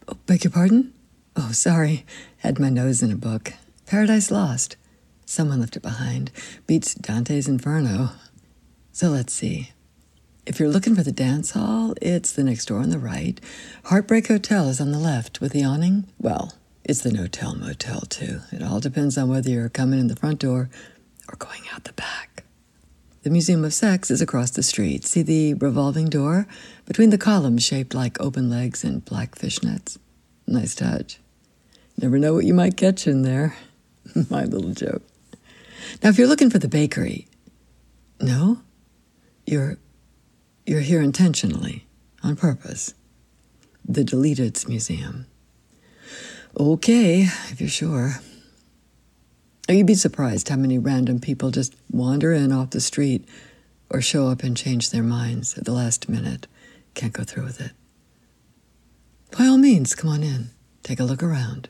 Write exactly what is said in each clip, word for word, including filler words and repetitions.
Oh, beg your pardon? Oh, sorry. Had my nose in a book. Paradise Lost. Someone left it behind. Beats Dante's Inferno. So let's see. If you're looking for the dance hall, it's the next door on the right. Heartbreak Hotel is on the left with the awning. Well, it's the No-Tell Motel, too. It all depends on whether you're coming in the front door or going out the back. The Museum of Sex is across the street. See the revolving door? Between the columns shaped like open legs and black fishnets. Nice touch. Never know what you might catch in there. My little joke. Now, if you're looking for the bakery... No? You're... You're here intentionally, on purpose. The Deleteds Museum. Okay, if you're sure. You'd be surprised how many random people just wander in off the street or show up and change their minds at the last minute. Can't go through with it. By all means, come on in. Take a look around.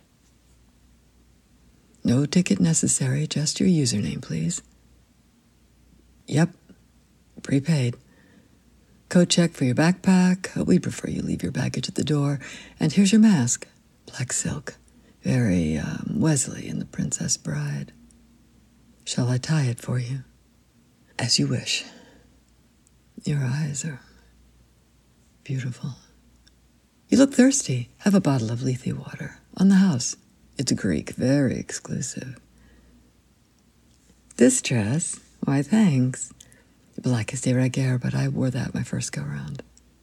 No ticket necessary, just your username, please. Yep, prepaid. Coat check for your backpack. We'd prefer you leave your baggage at the door. And here's your mask. Black silk. Very um, Wesley in The Princess Bride. Shall I tie it for you? As you wish. Your eyes are beautiful. You look thirsty. Have a bottle of Lethe water. On the house. It's Greek, very exclusive. This dress? Why, thanks. Black is de rigueur, but I wore that my first go-round.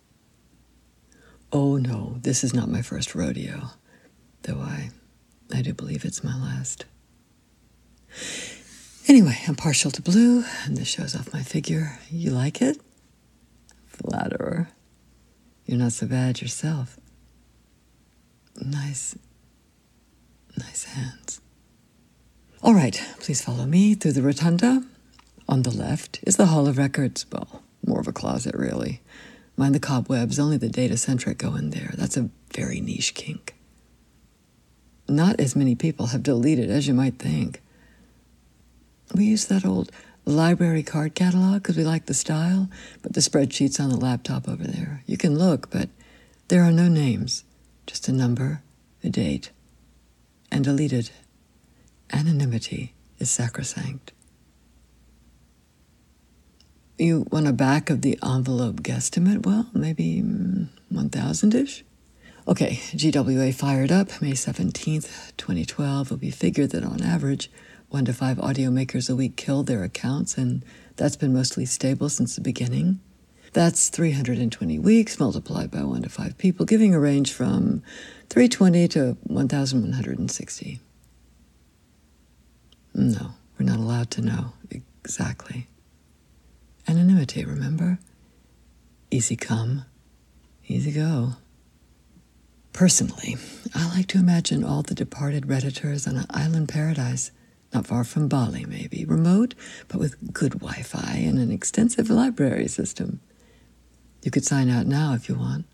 Oh, no, this is not my first rodeo, though I, I do believe it's my last. Anyway, I'm partial to blue, and this shows off my figure. You like it? Flatterer. You're not so bad yourself. Nice, nice hands. All right, please follow me through the rotunda. On the left is the Hall of Records. Well, more of a closet, really. Mind the cobwebs, only the data-centric go in there. That's a very niche kink. Not as many people have deleted as you might think. We use that old library card catalog because we like the style, but the spreadsheet's on the laptop over there. You can look, but there are no names. Just a number, a date, and deleted. Anonymity is sacrosanct. You want a back of the envelope guesstimate? Well, maybe mm, one thousand-ish? Okay, G W A fired up. May seventeenth, twenty twelve. It'll be figured that on average, one to five audio makers a week kill their accounts, and that's been mostly stable since the beginning. That's three hundred twenty weeks multiplied by one to five people, giving a range from three hundred twenty to one thousand one hundred sixty. No, we're not allowed to know exactly. Anonymity, remember? Easy come, easy go. Personally, I like to imagine all the departed Redditors on an island paradise, not far from Bali, maybe, remote, but with good Wi-Fi and an extensive library system. You could sign out now if you want.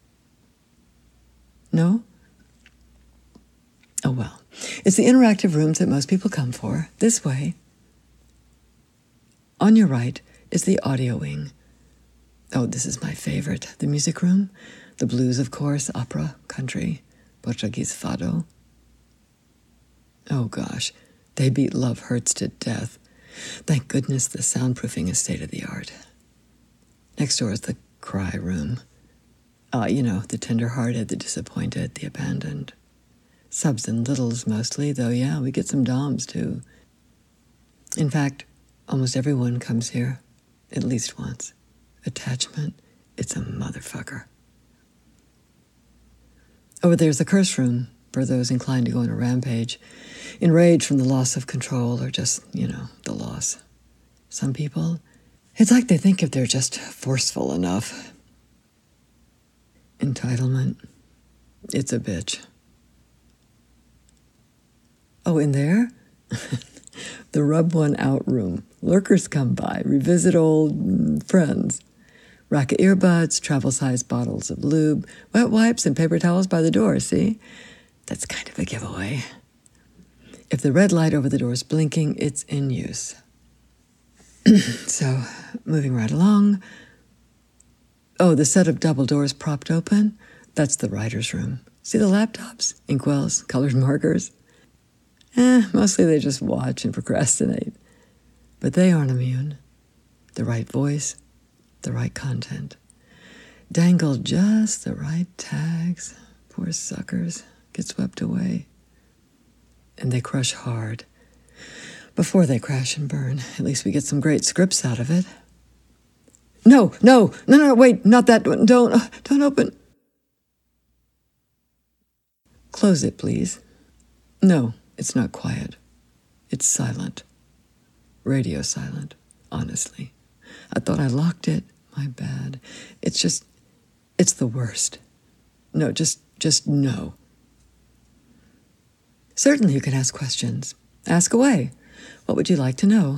No? Oh, well. It's the interactive rooms that most people come for. This way. On your right is the audio wing. Oh, this is my favorite. The music room. The blues, of course, opera, country, Portuguese fado. Oh, gosh. They beat Love Hurts to death. Thank goodness the soundproofing is state-of-the-art. Next door is the cry room. Uh, you know, the tender-hearted, the disappointed, the abandoned. Subs and littles mostly, though, yeah, we get some doms, too. In fact, almost everyone comes here, at least once. Attachment, it's a motherfucker. Over there's the curse room, for those inclined to go on a rampage, enraged from the loss of control or just, you know, the loss. Some people, it's like they think if they're just forceful enough. Entitlement, it's a bitch. Oh, in there? The rub one out room. Lurkers come by, revisit old mm, friends. Rack of earbuds, travel-sized bottles of lube, wet wipes, and paper towels by the door, see? That's kind of a giveaway. If the red light over the door is blinking, it's in use. So, moving right along. Oh, the set of double doors propped open? That's the writer's room. See the laptops, inkwells, colored markers? Eh, mostly they just watch and procrastinate. But they aren't immune. The right voice, the right content. Dangle just the right tags. Poor suckers get swept away. And they crush hard. Before they crash and burn, at least we get some great scripts out of it. No, no, no, no, wait, not that one. Don't, uh, don't open. Close it, please. No, it's not quiet. It's silent. Radio silent, honestly. I thought I locked it. My bad. It's just, it's the worst. No, just, just no. Certainly you can ask questions. Ask away. What would you like to know?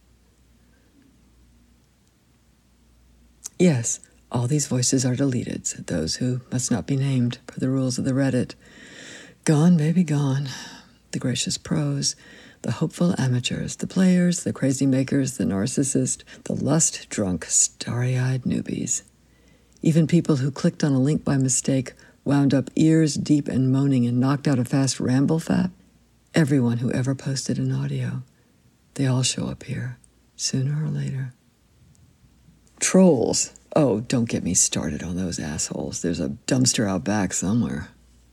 Yes, all these voices are deleted, said those who must not be named per the rules of the Reddit. Gone, baby, gone. The gracious pros, the hopeful amateurs, the players, the crazy makers, the narcissist, the lust-drunk, starry-eyed newbies. Even people who clicked on a link by mistake wound up ears deep and moaning and knocked out a fast ramble fap. Everyone who ever posted an audio. They all show up here, sooner or later. Trolls. Oh, don't get me started on those assholes. There's a dumpster out back somewhere.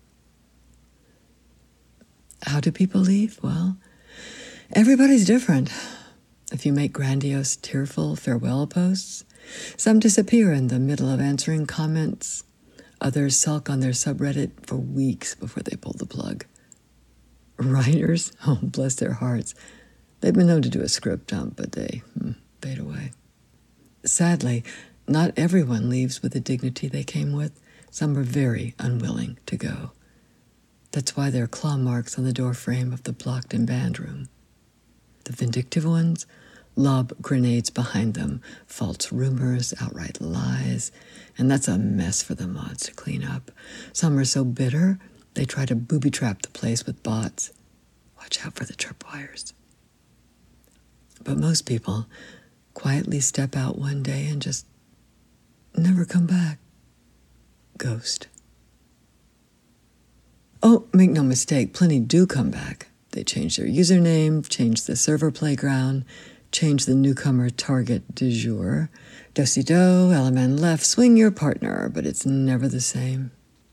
How do people leave? Well, everybody's different. If you make grandiose, tearful farewell posts, some disappear in the middle of answering comments. Others sulk on their subreddit for weeks before they pull the plug. Writers? Oh, bless their hearts. They've been known to do a script dump, but they hmm, fade away. Sadly, not everyone leaves with the dignity they came with. Some are very unwilling to go. That's why there are claw marks on the door frame of the blocked and banned room. The vindictive ones lob grenades behind them, false rumors, outright lies, and that's a mess for the mods to clean up. Some are so bitter, they try to booby-trap the place with bots. Watch out for the tripwires. But most people quietly step out one day and just never come back. Ghost. Oh, make no mistake, plenty do come back. They change their username, change the server playground, change the newcomer target du jour. Do-si-do, L M N left, swing your partner, but it's never the same.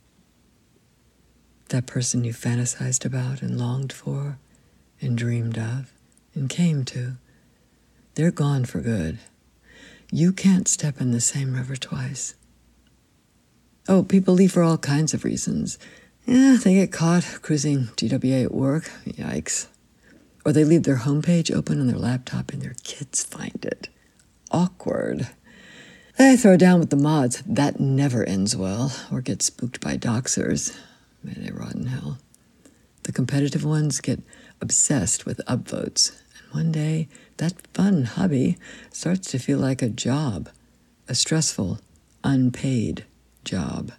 That person you fantasized about and longed for and dreamed of and came to, they're gone for good. You can't step in the same river twice. Oh, people leave for all kinds of reasons. Yeah, they get caught cruising G W A at work. Yikes. Or they leave their homepage open on their laptop and their kids find it. Awkward. They throw down with the mods. That never ends well. Or get spooked by doxers. May they rot in hell. The competitive ones get obsessed with upvotes. And one day, that fun hobby starts to feel like a job. A stressful, unpaid job.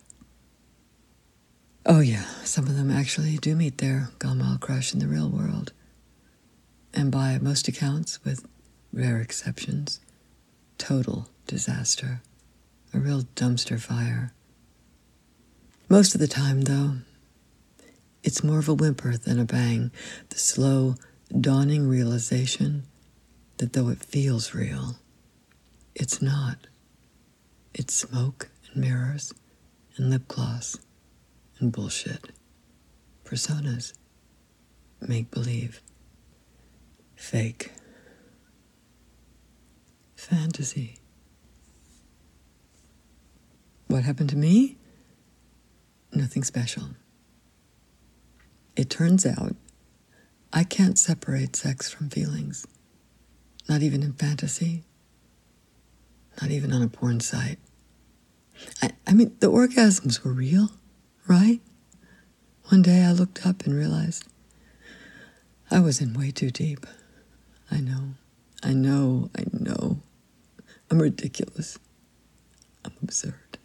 Oh yeah, some of them actually do meet their Gamal crush in the real world. And by most accounts, with rare exceptions, total disaster. A real dumpster fire. Most of the time, though, it's more of a whimper than a bang. The slow, dawning realization that though it feels real, it's not. It's smoke and mirrors and lip gloss and bullshit. Personas. Make-believe. Fake. Fantasy. What happened to me? Nothing special. It turns out I can't separate sex from feelings. Not even in fantasy. Not even on a porn site. I, I mean, the orgasms were real, right? One day I looked up and realized I was in way too deep. I know, I know, I know. I'm ridiculous. I'm absurd.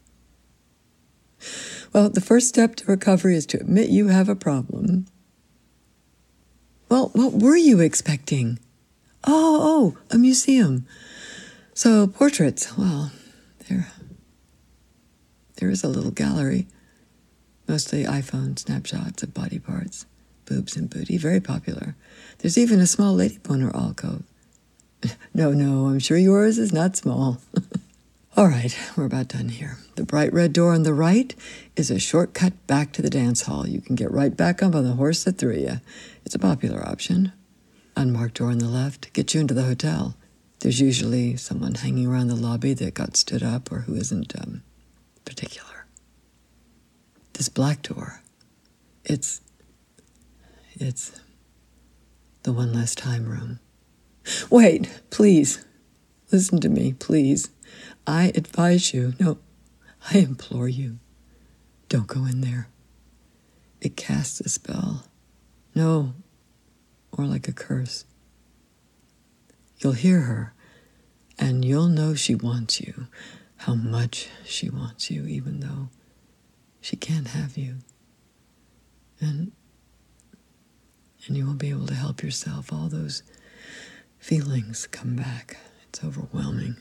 Well, the first step to recovery is to admit you have a problem. Well, what were you expecting? Oh, oh, a museum. So portraits, well, there, there is a little gallery. Mostly iPhone snapshots of body parts, boobs and booty, very popular. There's even a small lady boner alcove. No, no, I'm sure yours is not small. All right, we're about done here. The bright red door on the right is a shortcut back to the dance hall. You can get right back up on the horse that threw you. It's a popular option. Unmarked door on the left gets you into the hotel. There's usually someone hanging around the lobby that got stood up or who isn't um, particular. This black door, it's, it's the one less time room. Wait, please, listen to me, please. I advise you, no, I implore you, don't go in there. It casts a spell. No, more like a curse. You'll hear her, and you'll know she wants you, how much she wants you, even though she can't have you. And, and you won't be able to help yourself. All those feelings come back. It's overwhelming.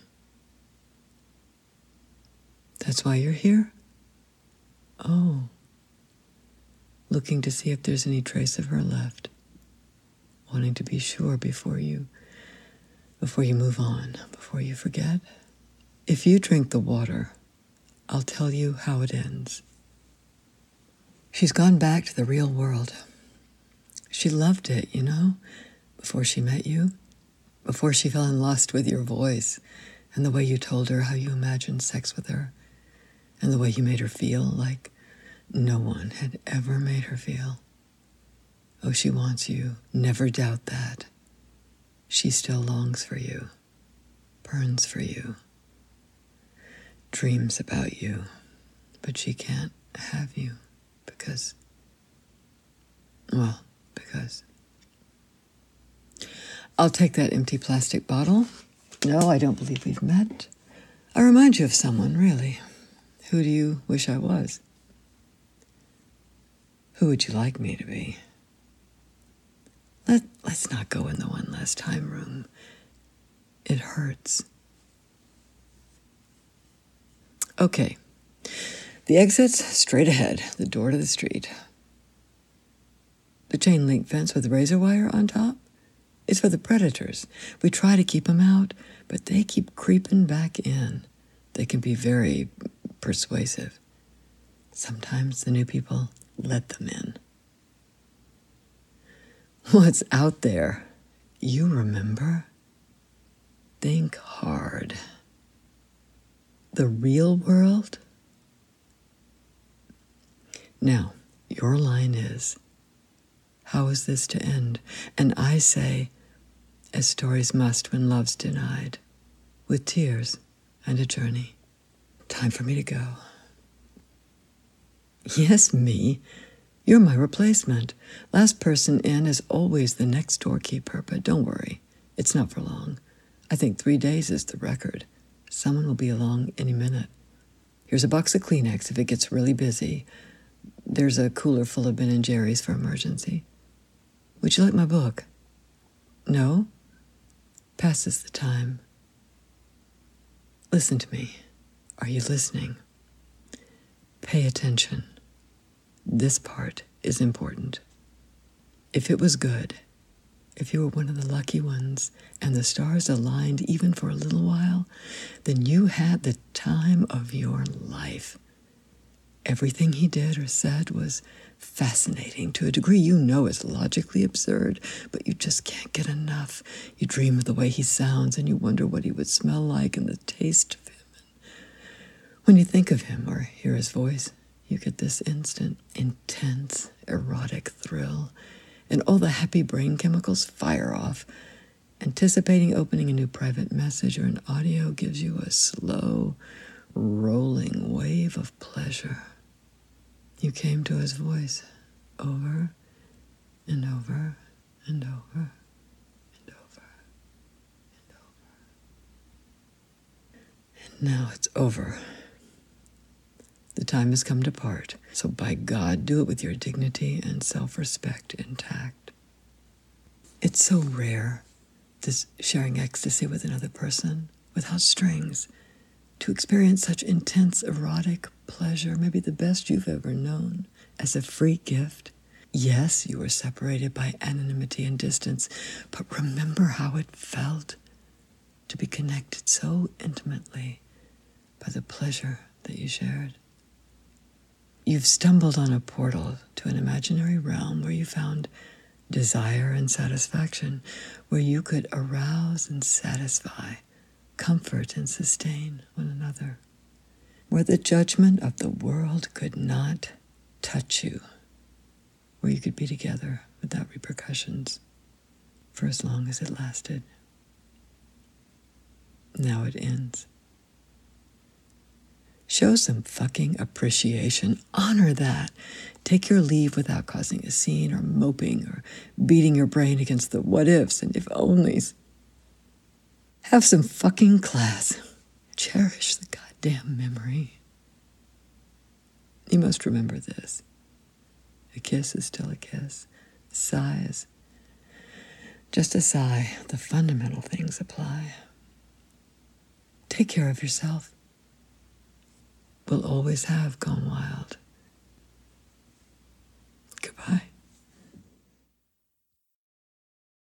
That's why you're here? Oh. Looking to see if there's any trace of her left. Wanting to be sure before you, before you move on, before you forget. If you drink the water, I'll tell you how it ends. She's gone back to the real world. She loved it, you know, before she met you, before she fell in lust with your voice and the way you told her how you imagined sex with her and the way you made her feel like no one had ever made her feel. Oh, she wants you. Never doubt that. She still longs for you, burns for you, dreams about you, but she can't have you. Because, well, because. I'll take that empty plastic bottle. No, I don't believe we've met. I remind you of someone, really. Who do you wish I was? Who would you like me to be? Let, let's not go in the one last time room. It hurts. Okay. The exit's straight ahead, the door to the street. The chain link fence with razor wire on top is for the predators. We try to keep them out, but they keep creeping back in. They can be very persuasive. Sometimes the new people let them in. What's out there? You remember? Think hard. The real world? Now, your line is, how is this to end? And I say, as stories must when love's denied, with tears and a journey. Time for me to go. Yes, me. You're my replacement. Last person in is always the next doorkeeper, but don't worry. It's not for long. I think three days is the record. Someone will be along any minute. Here's a box of Kleenex if it gets really busy. There's a cooler full of Ben and Jerry's for emergency. Would you like my book? No? Passes the time. Listen to me. Are you listening? Pay attention. This part is important. If it was good, if you were one of the lucky ones and the stars aligned even for a little while, then you had the time of your life. Everything he did or said was fascinating to a degree you know is logically absurd, but you just can't get enough. You dream of the way he sounds and you wonder what he would smell like and the taste of him. When you think of him or hear his voice, you get this instant, intense, erotic thrill, and all the happy brain chemicals fire off. Anticipating opening a new private message or an audio gives you a slow, rolling wave of pleasure. You came to his voice over and over and over and over and over. And now it's over. The time has come to part, so by God, do it with your dignity and self-respect intact. It's so rare, this sharing ecstasy with another person, without strings, to experience such intense erotic pleasure, maybe the best you've ever known, as a free gift. Yes, you were separated by anonymity and distance, but remember how it felt to be connected so intimately by the pleasure that you shared. You've stumbled on a portal to an imaginary realm where you found desire and satisfaction, where you could arouse and satisfy, comfort and sustain one another, where the judgment of the world could not touch you, where you could be together without repercussions for as long as it lasted. Now it ends. Show some fucking appreciation. Honor that. Take your leave without causing a scene or moping or beating your brain against the what ifs and if onlys. Have some fucking class. Cherish the goddamn memory. You must remember this. A kiss is still a kiss. A sigh is just a sigh. The fundamental things apply. Take care of yourself. We'll always have Gone Wild.